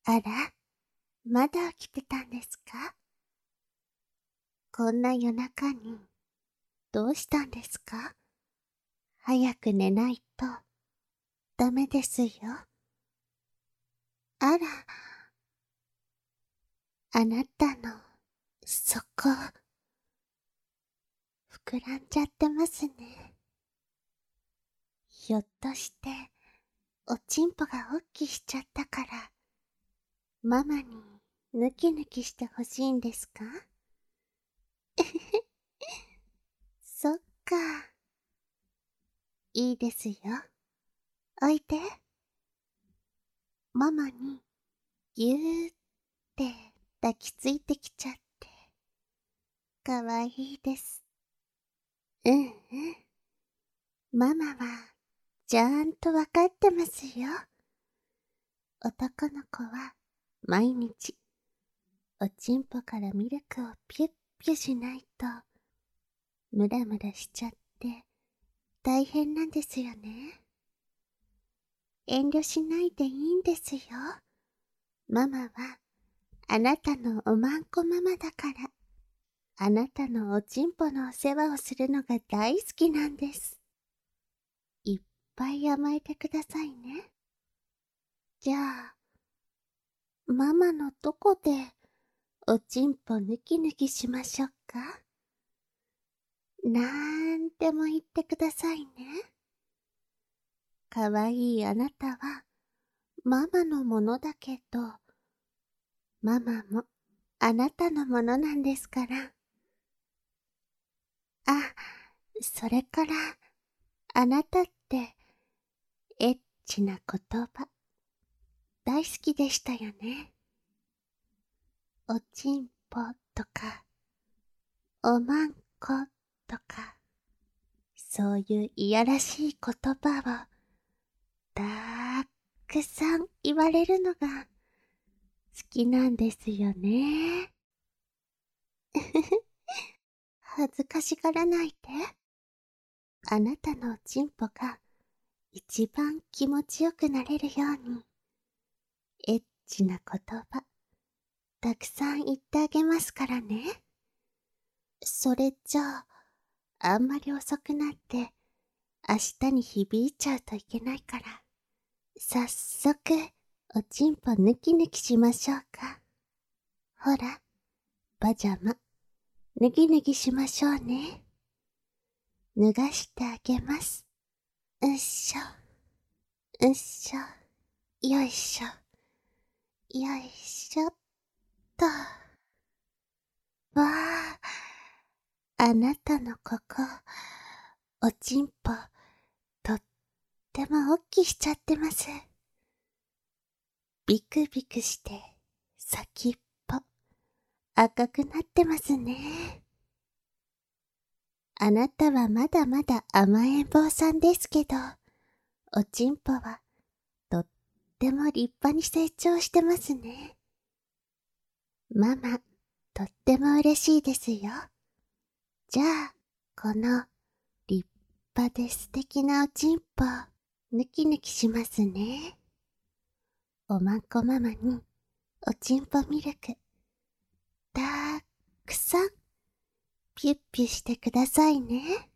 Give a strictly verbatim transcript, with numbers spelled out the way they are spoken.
あら、まだ起きてたんですか？こんな夜中に、どうしたんですか？早く寝ないと、ダメですよ。あら、あなたの、そこ、膨らんじゃってますね。ひょっとして、おちんぽがおっきしちゃったから、ママにぬきぬきしてほしいんですか？そっか。いいですよ。おいで。ママに、ぎゅーって抱きついてきちゃって。かわいいです。うんうん。ママは、ちゃんとわかってますよ。男の子は、毎日、おちんぽからミルクをピュッピュしないと、ムラムラしちゃって、大変なんですよね。遠慮しないでいいんですよ。ママは、あなたのおまんこママだから、あなたのおちんぽのお世話をするのが大好きなんです。いっぱい甘えてくださいね。じゃあ、ママのどこで、おちんぽぬきぬきしましょうか？なんでも言ってくださいね。かわいいあなたは、ママのものだけど、ママも、あなたのものなんですから。あ、それから、あなたって、エッチな言葉、大好きでしたよね。おちんぽとか、おまんことか、そういういやらしい言葉を、たーくさん言われるのが、好きなんですよね。恥ずかしがらないで。あなたのおちんぽが、一番気持ちよくなれるように、エッチな言葉、たくさん言ってあげますからね。それじゃあ、あんまり遅くなって、明日に響いちゃうといけないから、早速、おちんぽぬきぬきしましょうか。ほら、パジャマ、ぬぎぬぎしましょうね。脱がしてあげます。うっしょ、うっしょ、よいしょ、よいしょっと。わあ、あなたのここ、おちんぽ、とってもおっきしちゃってます。ビクビクして、先っぽ、赤くなってますね。あなたはまだまだ甘えん坊さんですけど、おちんぽは、とっても立派に成長してますね。ママ、とっても嬉しいですよ。じゃあ、この、立派で素敵なおちんぽ、ぬきぬきしますね。おまんこママに、おちんぽミルク、たーくさん、ピュッピュしてくださいね。